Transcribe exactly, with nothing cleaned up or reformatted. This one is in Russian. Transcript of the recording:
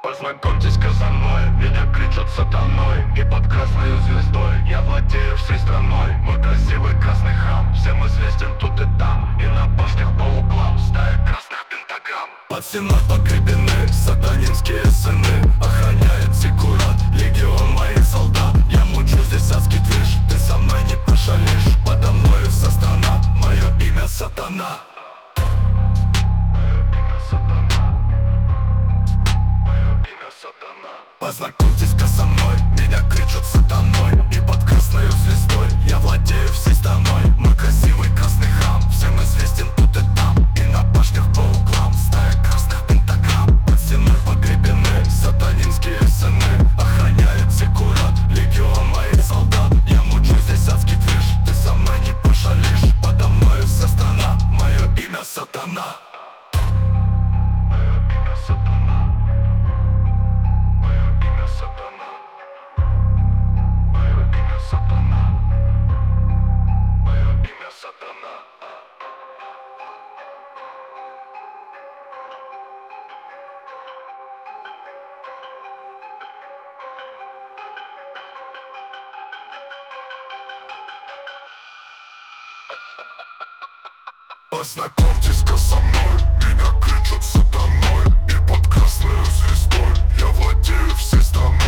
Познакомьтесь-ка со мной, меня кричат сатаной, и под красной звездой я владею всей страной. Мой красивый красный храм всем известен тут и там, и на башнях по углам стая красных пентаграмм. Под стеной погребены сатанинские сыны, охраняет зиккурат легион моих солдат. Я мучу здесь адский движ, ты со мной не пошалишь. Подо мною вся страна, мое имя сатана. Познакомьтесь-ка со мной, меня кричат сатаной, и под красною звездой я владею всей страной. Мой красивый красный храм всем известен тут и там, и на башнях по углам стая красных пентаграмм. Под стеной погребены сатанинские сыны, охраняет зиккурат легион моих солдат. Я мучу здесь адский движ, ты со мной не пошалишь. Подо мною вся страна, мое имя сатана. Познакомьтесь-ка со мной, меня кричат сатаной, и под красной звездой я владею всей страной.